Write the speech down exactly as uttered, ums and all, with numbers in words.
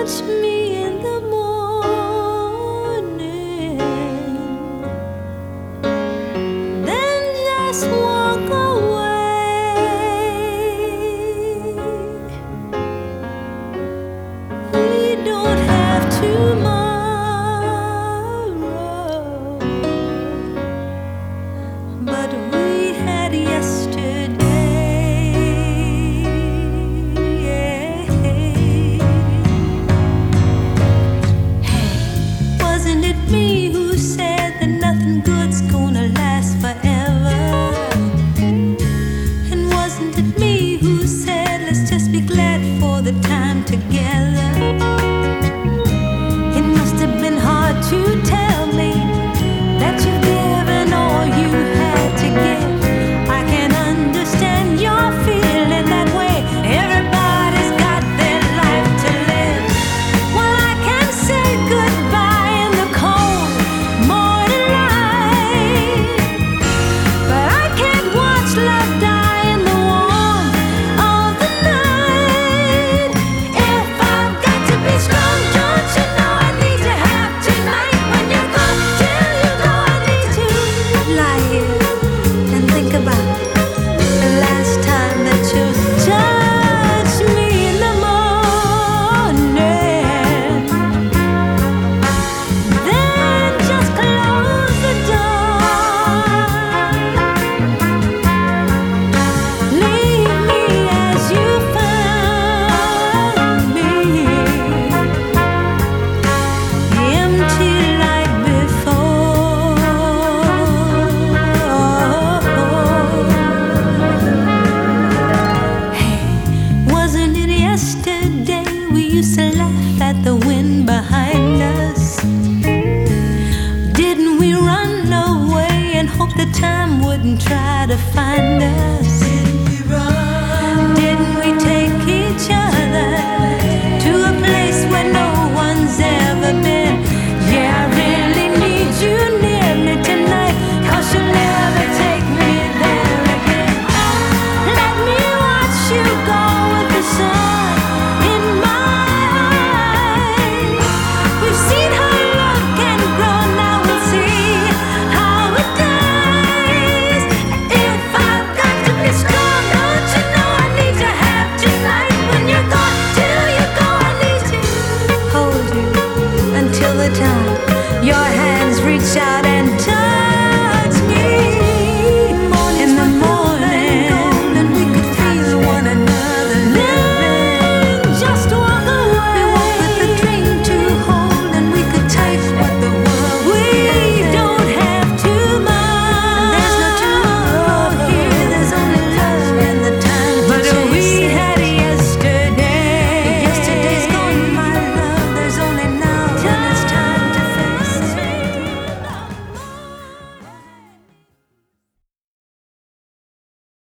touch me in the morning, then just walk away. We don't have tomorrow, but we had yesterday. Me who said that nothing good's gonna last forever? And wasn't it me who said let's just be glad for the time together? It must have been hard to tell me that you've given all you had to give. I can understand your feeling that way. Everybody's got their life to live. Well, I can say goodbye the wind behind us? Didn't we run away and hope the time wouldn't try to